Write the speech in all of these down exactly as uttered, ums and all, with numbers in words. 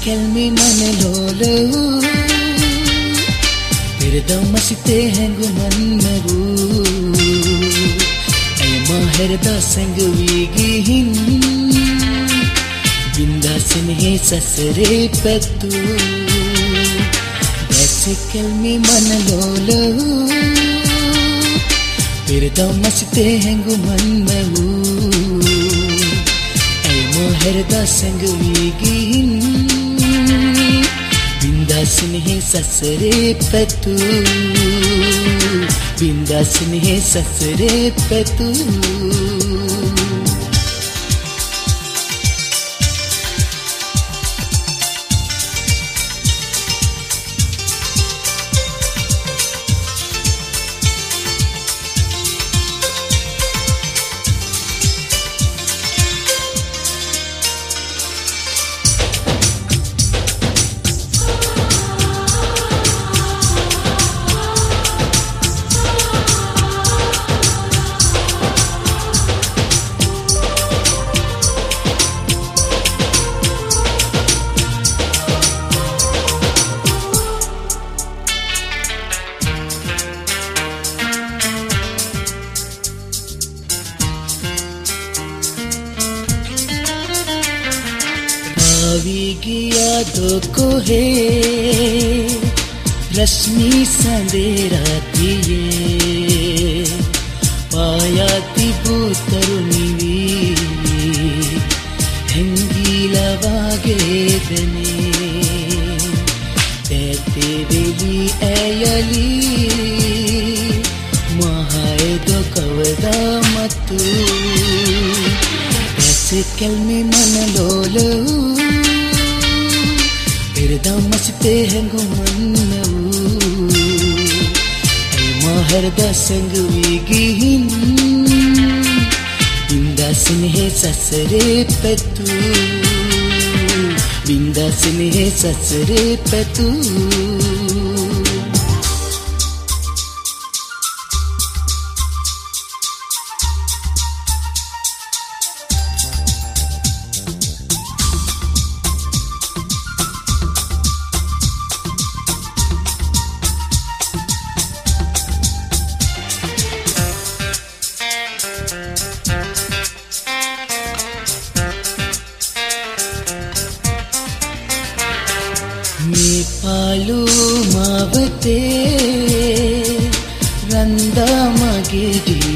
කැල්මේ මනලෝල පෙරදා මසිතේ හැඟුමන් වූ ඇය මහෙරදා සැඟවී ගිහින් බින්දා සෙනෙහි සසරේ පැතූ දැස කැල්මේ මනලෝල පෙරදා මසිතේ හැඟුමන් වූ ඇය මහෙරදා සැඟවී ගිහින් බින්දා සෙනෙහි සසරේ පැතූ බින්දා සෙනෙහි සසරේ පැතූ गया दो है रश्मि संदेरा दिए पाया तिबू तरुणिवी हेंगीलवागे दने तेते वेली ऐयली महाए दो कवदा मतु ऐसे कलमे मनलोल पෙරදා මසිතේ හැඟුමන් වූ ඇය මහෙරදා සැඟවී ගිහින් බින්දා සෙනෙහි සසරේ පැතූ බින්දා සෙනෙහි සසරේ පැතූ මේ පාලු මාවතේ රන්දා මගේ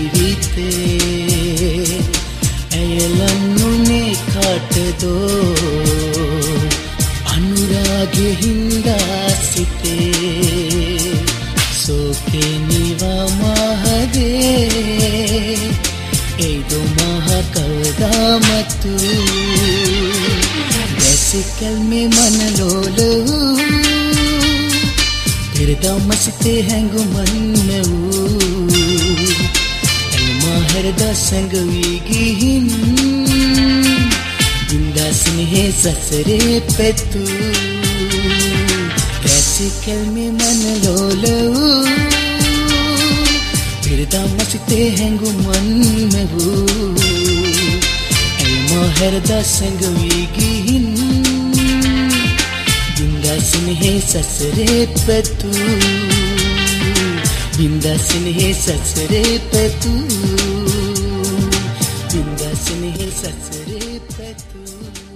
ජීවිතේ ඇයලන්නුනේ කාටදෝ අනුරාගේ හින්දා සිතේ සෝකේ නිවා මහදේ ඒදෝ මහ කවදා මතු कलमे मनलोल पෙරදා මසිතේ හැඟුමන් වූ ඇය මහෙරදා සැඟවී ගිහින් බින්දා සෙනෙහි සසරේ පැතූ දැස කලමේ මනලෝල පෙරදා මසිතේ හැඟුමන් වූ ඇය මහෙරදා සැඟවී ගිහින් බින්දා සෙනෙහි සසරේ පැතූ බින්දා සෙනෙහි සසරේ පැතූ බින්දා සෙනෙහි සසරේ පැතූ